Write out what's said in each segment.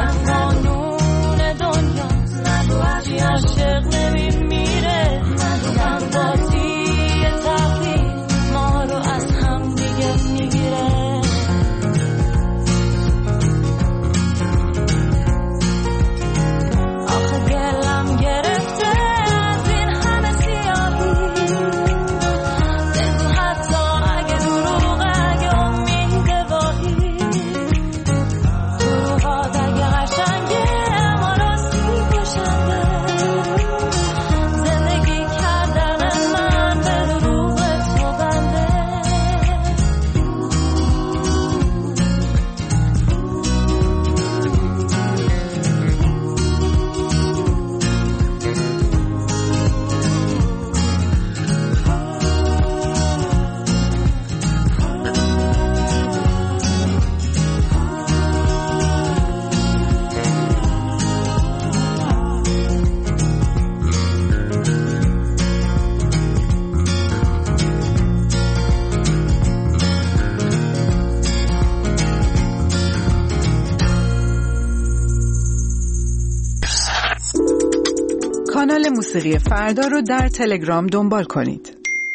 کانال موسیقی فردا رو در تلگرام دنبال کنید.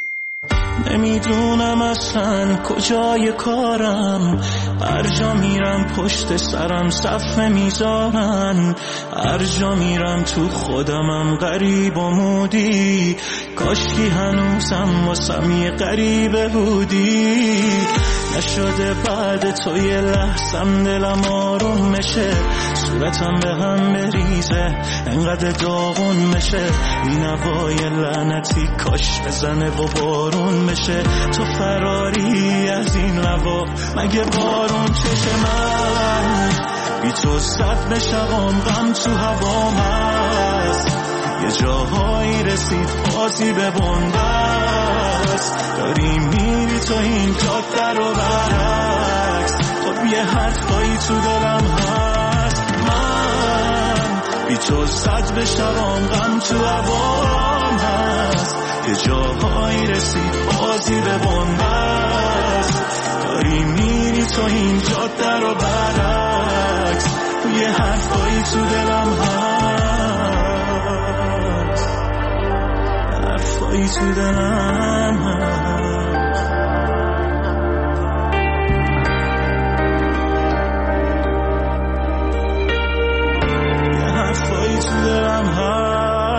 نمیدونم اصلا کجای کارم، هر جا میرم پشت سرم صفحه میذارن، هر جا میرم تو خودمم غریب و مودی، کاشکی هنوزم واسم یه غریبه بودی. نشده بعد تو یه لحظم دلم آروم بشه، صورتم به هم بریزه انقدر داغون بشه، این هوای لعنتی کاش بزنه و بارون بشه. تو فراری از این لوا مگه بارون چشه؟ من بی تو صد بشوام غم تو هوام هست، یه جاهایی رسید بازی به بندست، داری میری تو این جاده رو برعکس، خب یه حرفایی تو دلم هست. من بی تو صد بشوام غم تو هوام هست، یه جاهایی رسید بازی به بندست، داری میری تو این جاده رو برعکس، یه حرفایی تو دلم هست، حرفایی تو دلم هست، یه حرفایی تو دلم هست.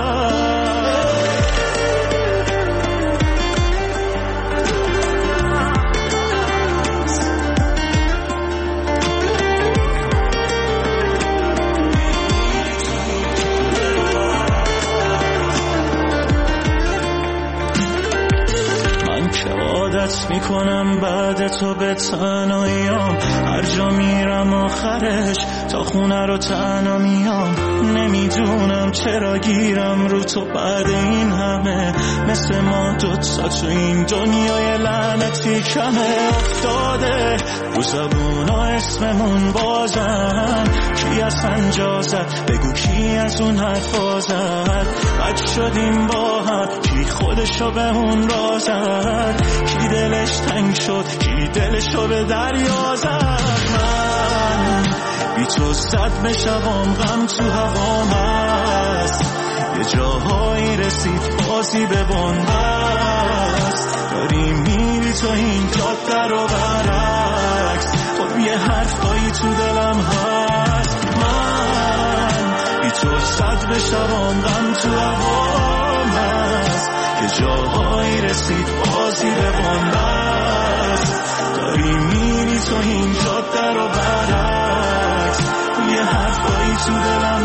میکنم بعد تو به تنهاییام، هر جا میرم آخرش تا خونه رو تنها میام، نمیدونم چرا گیرم رو تو بعد این همه، مثل ما دوتا تو این دنیای لعنتی کمه افتاده رو زبونا اسممون بازن، کی اصلا جا زد بگو کی از اون حرفا زد، بد شدیم با هم کی خودشو به اون را زد، کی دلش تنگ شد کی دلشو به دریا زد. من بی تو صد بشوام غم تو هوام هست، یه جاهایی رسید بازی به بندست، داری میری تو این جاده رو برعکس، خب یه حرفایی تو دلم هست. من بی تو صد بشوام غم تو هوام هست، یه جاهایی رسید بازی به بندست، داری میری تو این جاده رو برعکس، یه حرفایی تو دلم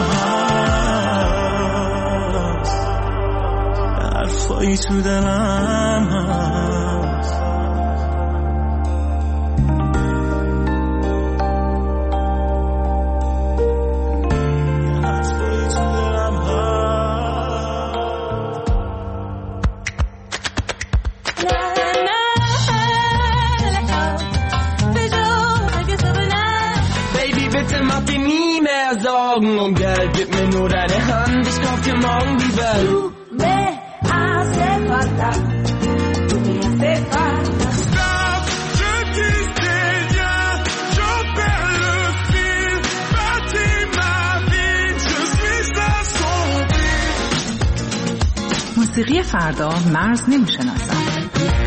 هست، حرفایی تو دلم هست. Und Geld, gib mir nur deine Hand, ich kauf dir morgen die Welt. Tu me hace falta, tu me hace falta. Stop, je disais rien, j'en perds le fil, bâtiment. موسیقی فردا مرز نمی‌شناسد.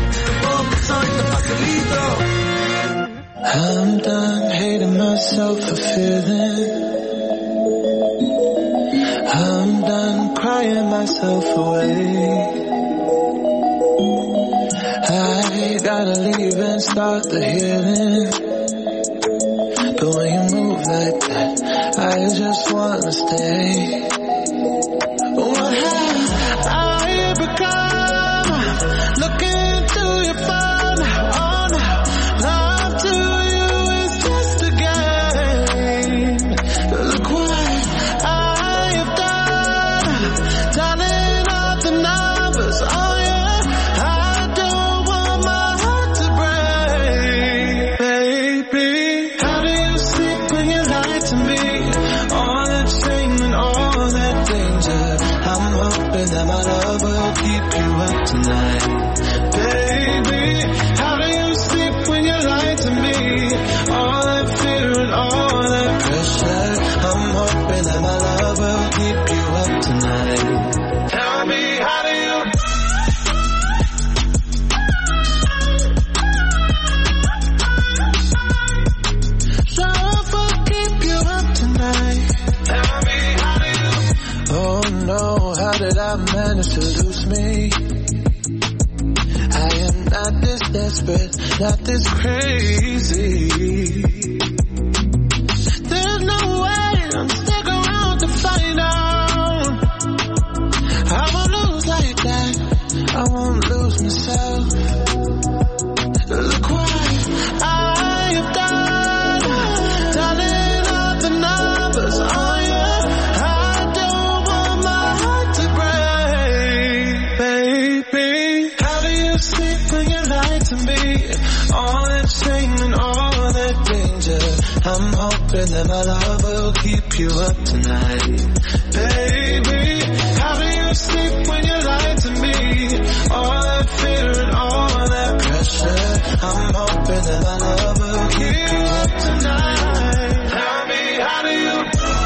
I'm done hating myself for feeling. I'm done crying myself away. I gotta leave and start the healing. But when you move like that, I just wanna stay. What have I become? Looking through your phone, oh no, love to you is just a game. Look what I have done, tallying up the numbers, oh yeah. I don't want my heart to break, baby. How do you sleep when you lie to me? All that shame and all that danger. I'm hoping that my love will keep you up tonight, baby. How do you sleep when you lie to me? All that fear and all that pressure. I'm hoping that my love will keep you up tonight. Tell me, how do you? Love will keep you up tonight. Tell me, how do you? Oh no, how did I manage to lose me? I am not this desperate, not this crazy. There's no way I'm stick around to find out. I won't lose like that, I won't lose myself. Look what I have done, tallying up the numbers, oh yeah. I don't want my heart to break, baby. How do you sleep when you lie to me? All that shame and all that danger. I'm hoping that my love will keep you up tonight, baby. How do you sleep when you lie to me? All that fear and all that pressure. I'm hoping that my love will keep you up tonight. Tell me, how do you?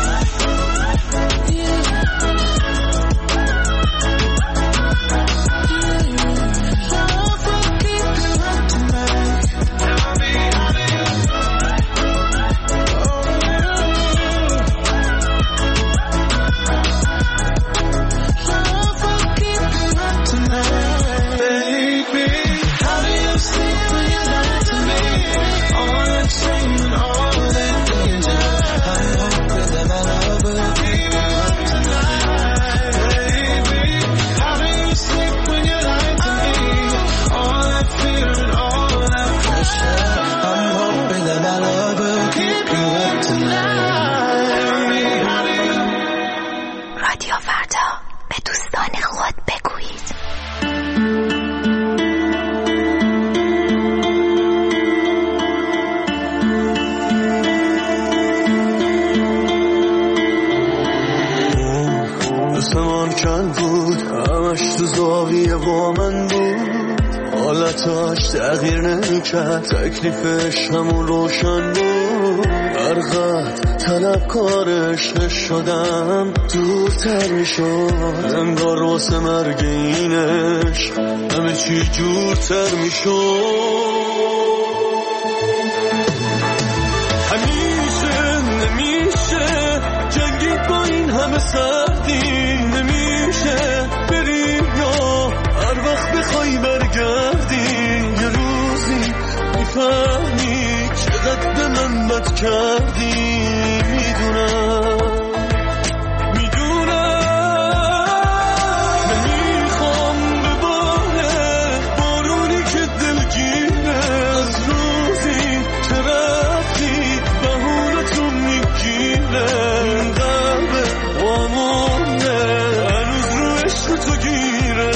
Love will keep you up tonight. Tell me, how do you? Love will keep you up tonight, baby. How do you sleep when you lie to me? All that shame and all that danger. I'm hoping that my love will keep you up tonight, baby. How do you sleep when you lie to me? All that fear and all that pressure. I'm hoping that my love will keep you up tonight. Tell me, how do you? رادیو فردا، به دوستان خود بگویید. آسمان کن بود، همش تو زاویه با من بود. حالتاش تغییر نمی‌کرد، تکلیفش همون روشن بود. هرقدر طلبکارش نشدم دورتر میشد. انگار واسه مرگ اینش همه چی جورتر میشد. همیشه نمیشه جنگید با این همه سردی. نمیشه بریم یا هر وقت بخوای برگردی. یه روزی میفهمی چقدر به من بد کردی. میدونم نمیخوام بباره بارونی که دلگیره. از روزی که رفتی بهونتون میگیره. این قلبه وامونه هنوز رو عشق تو گیره.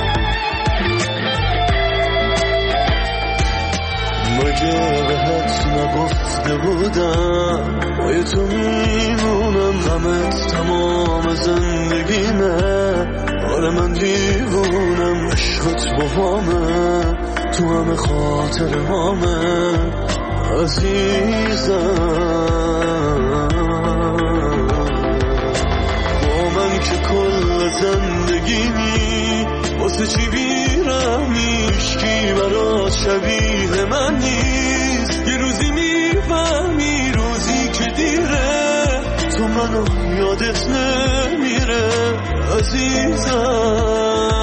مگه بهت نگفته بودم پای تو میمونم، غمت تمام زندگیمه. آره من دیوونم، عشقت با تو همه خاطر هامه عزیزم. با من که کل زندگیمی، واسه چی بیرم هیچکی برات شبیه من نیست. یه روزی میفهمی روزی که دیره، تو منو یادت نمیره عزیزم.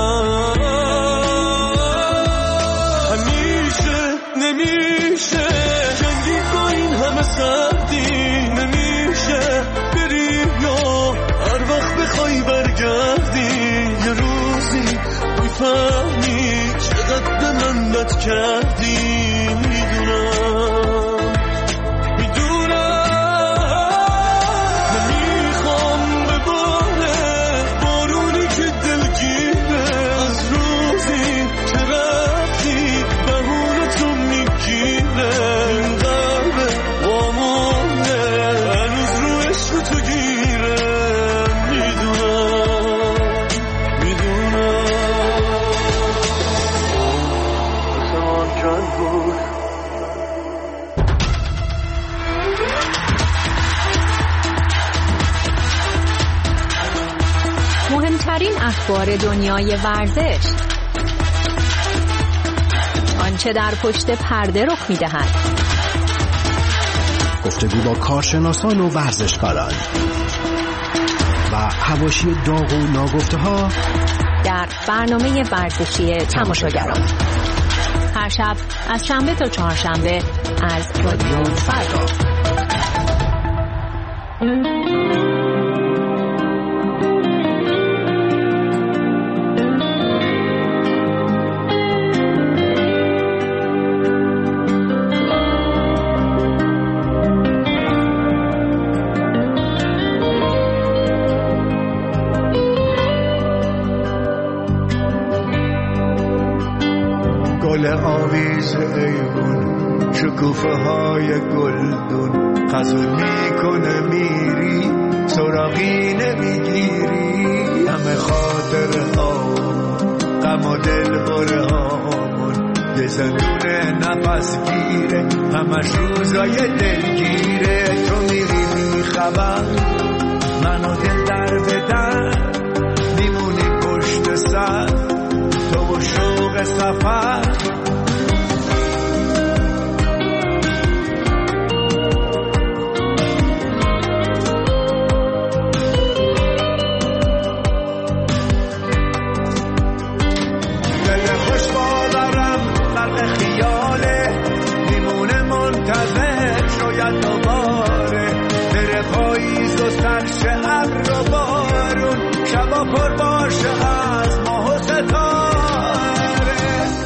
نمیشه جنگی با این همه سردی، نمیشه بری یا هر وقت بخوای برگردی. یه روزی میفهمی چقدر به من بد کردی. نمیخوام بباره بارونی که دلگیره، از روزی که رفتی بهونه تو میگیره. این قلب وامونه هنوز رو عشق تو گیره. میدونم آسمان کن بود. مهمترین اخبار دنیای ورزش، آنچه در پشت پرده رخ می‌دهد. گفتگو با کارشناسان و ورزشکاران و حواشی داغ و ناگفته‌ها در برنامه ورزشی تماشاگران، هر شب از شنبه تا چهارشنبه از رادیو فردا. گل آویز ایوون، شکوفه های گلدون، خزون میکنه میری سراغی نمیگیری. همه خاطر هامون، غم و دل بره هامون، یه زندون نفس گیره، همش روزای دلگیره. تو میری بیخبر، منو دل در بدن، میمونی پشت سر، تو و شوق سفر. دل خوش باورم غرق خیاله، میمونه منتظر شاید دوباره. بره پاییز و سرش ابر و بارون، شبا پر باشه از ماه و ستاره.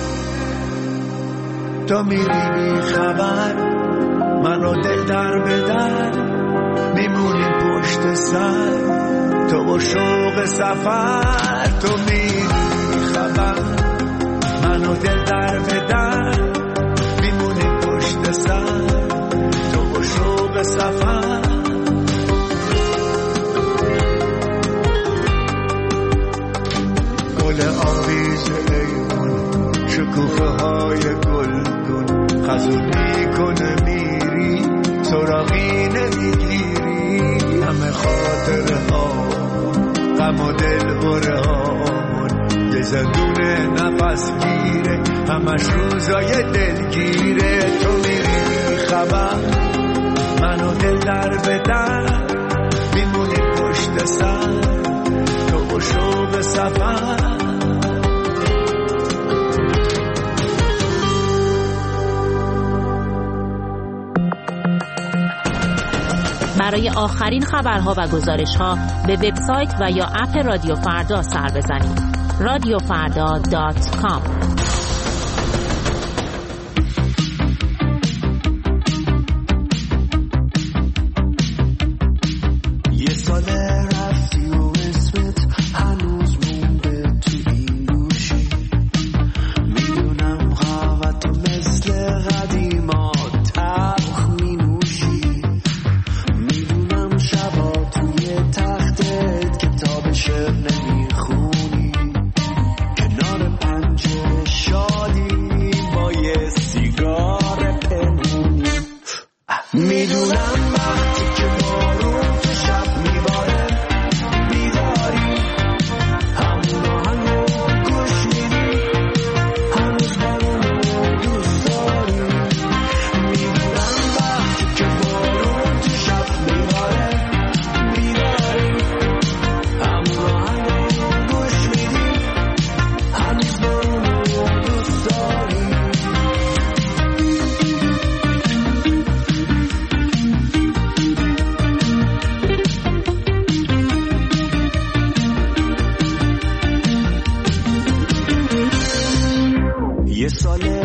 تو میری بی خبر، منو دل در بدر، میمونیم پشت سر، تو و شوق سفر. تو میری بی خبر، منو دل در بدر، میمونیم پشت سر، تو و شوق سفر. گل آویز ایوون، شکوفه های گلدون، خزون میکنه میری سراغی نمیگیری. همه خاطر هامون، غم و دل بره هامون، یه زندون نفس گیره، همش روزای دلگیره. تو میری خبر، منو دل در بدر، میمونی پشت سر، تو و شوق سفر. برای آخرین خبرها و گزارش‌ها به وبسایت و یا اپ رادیو فردا سر بزنید. radiofarda.com. یه ساله رفتی و اسمت هنوز مونده تو این گوشی. میدونم قهوه تو مثل قدیما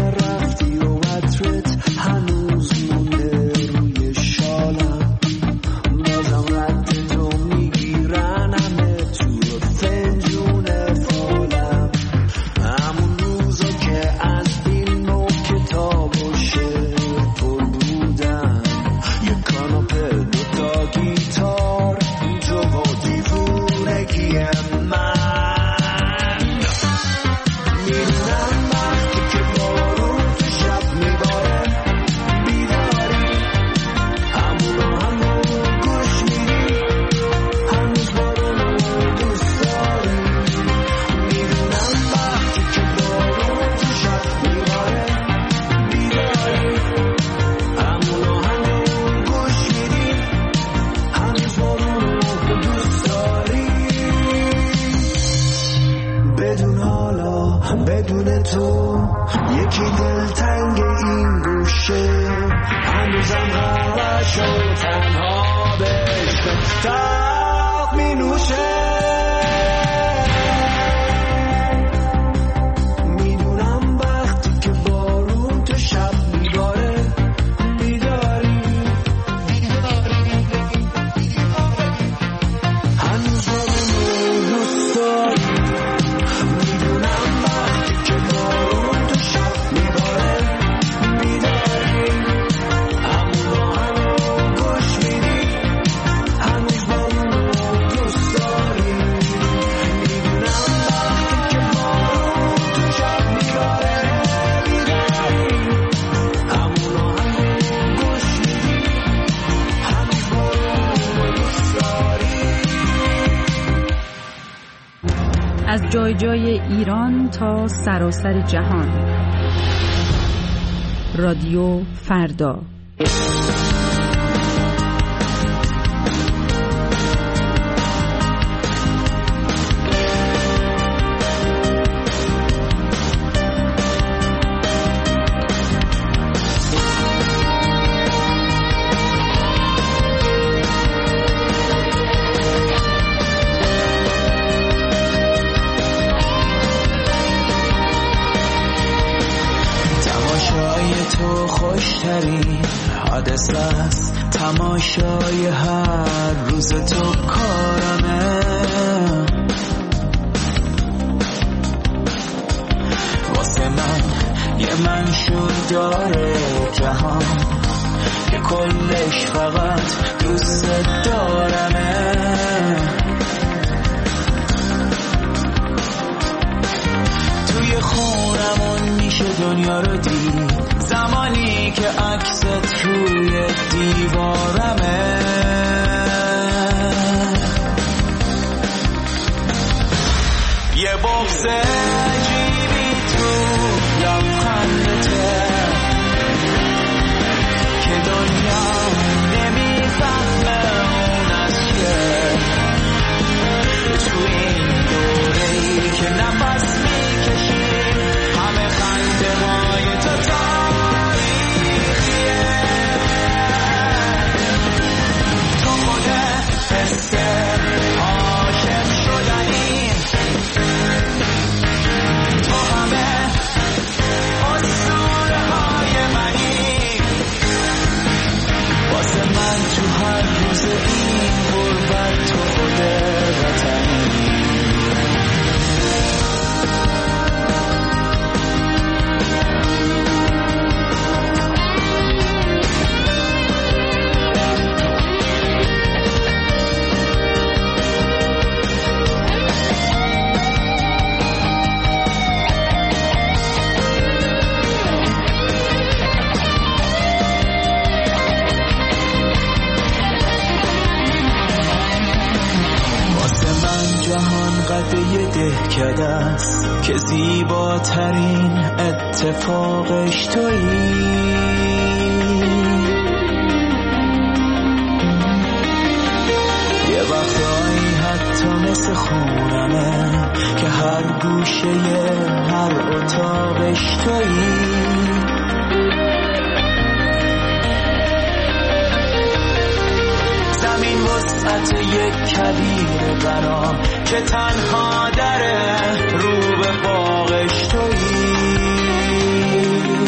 رفتی و عطرت هنوز مونده روی شالم، بازم رد تو میگیرن همه تو فنجون فالم، همون روزا که از این نوع کتاب و شعر پر بودم، یه کاناپه دوتا گیتار تو با دیوونگی من. میدونم وقتی که بارون تو شب میباره بیداری، همون گوش میدی، هنوز بارون رو دوست داری. میدونم وقتی که بارون تو شب میباره بیداری، همون گوش میدی، هنوز بارون رو دوست داری. بدون حالا بدون تو یکی دلتنگ این گوشه، هنوزم همش و تنها بهش تاق می نوشه. میدونم وقتی که بارون تو شب میباره بیداری، هنوز بارون رو دوست داری. میدونم وقتی که بارون تو شب میباره بیداری، همون گوش میدی، هنوز بارون رو دوست داری. میدونم وقتی که بارون تو شب میباره بیداری، همون گوش میدی، هنوز بارون رو دوست داری. از جای جای ایران تا سراسر جهان، رادیو فردا. تماشای تو خوشترین حادثه است، تماشای هر روز تو کارمه. واسه من یه منشور داره جهان که کلش فقط دوست دارمه. توی خونمون میشه دنیا رو دید، زمانی که عکست روی دیوارمه. یه بغض عجیبی تو لبخندته که دنیا نمیفهمه اون از چیه. تو این دوره‌ای که نفس میکشی، همه خنده های تو تاریخیه. تو خودت حس عاشق شدنی، تو همه اسطوره های منی. واسه من تو هر روز این غربت تو خود وطنی. قده دهکده است که زیباترین اتفاقش تویی. یه وقتایی حتی مثل خونمه که هر گوشه هر اتاقش تویی. زمین وسعت یک کویر برام که تنها دره رو به باغش تویی.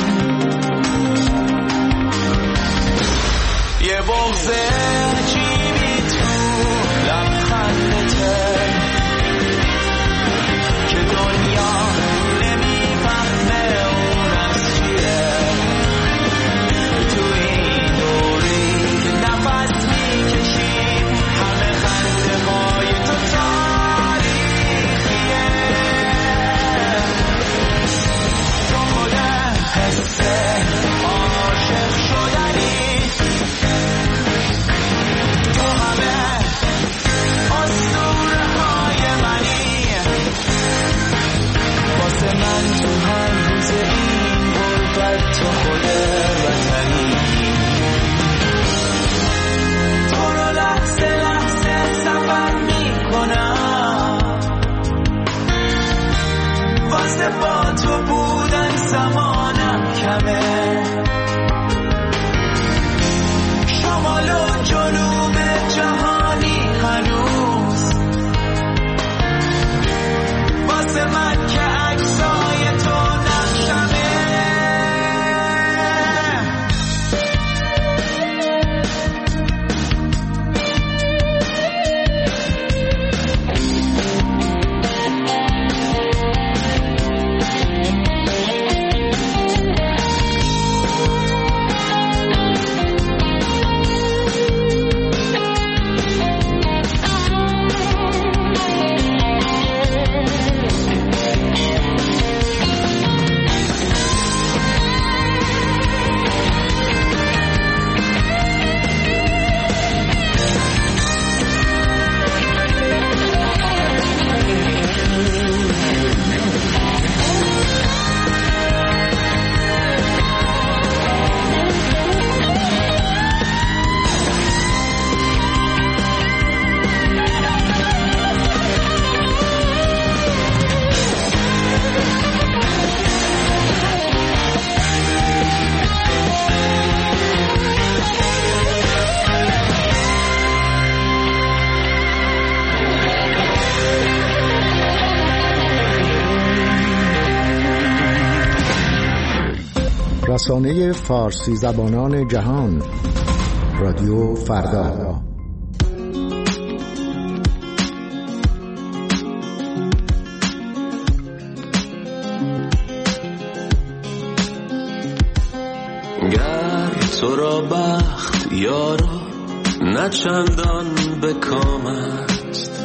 رسانه فارسی زبانان جهان، رادیو فردا. گر تو را بخت یارا نه چندان به کام است،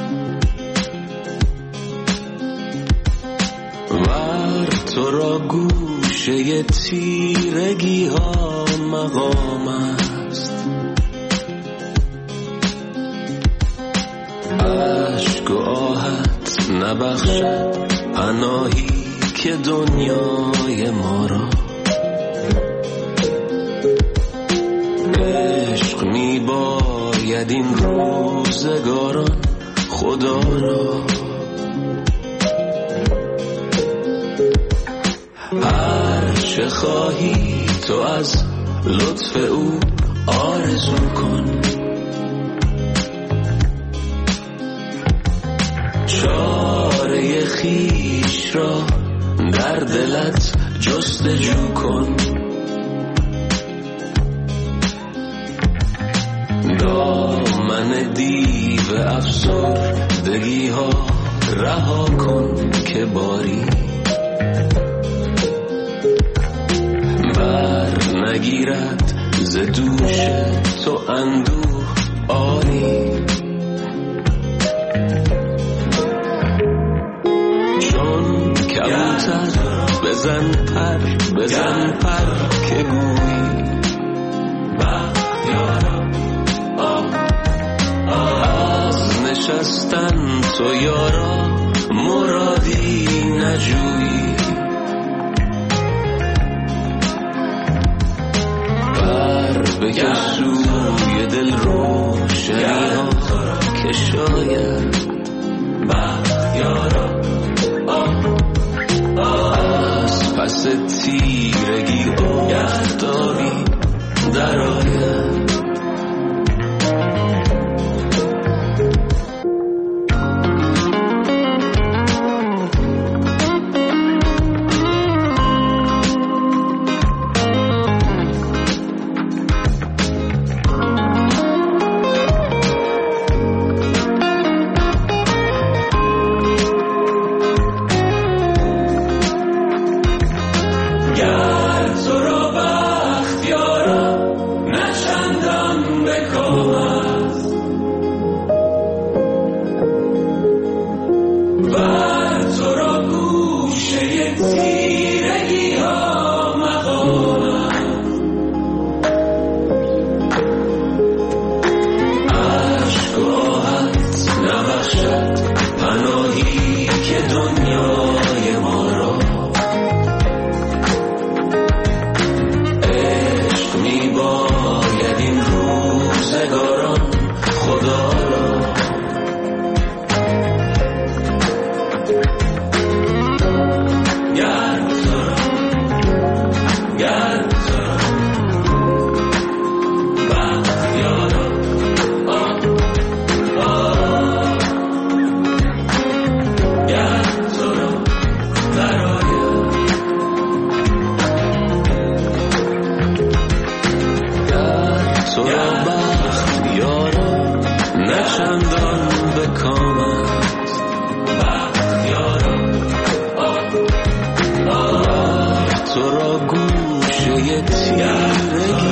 ور تو را گوشه تیرگی ها مقام است، عشق و آهت نبخشد پناهی که دنیای ما را، عشق می باید این روزگاران خدا را، هر چه خواهی تو از لطف او آرزو کن، چاره خویش را در دلت جستجو کن، دامن دیو افسردگی ها رها کن که باری بر نگیرد ز دوش تو اندوه آری، چون کبوتر بزن پر که گویی از نشستن تو یارا مرادی نجویی، بر بکش سوی دل روشنی ها که شاید بختیارا از پس تیرگی آفتابی در آید. تو را گوشه تیرگی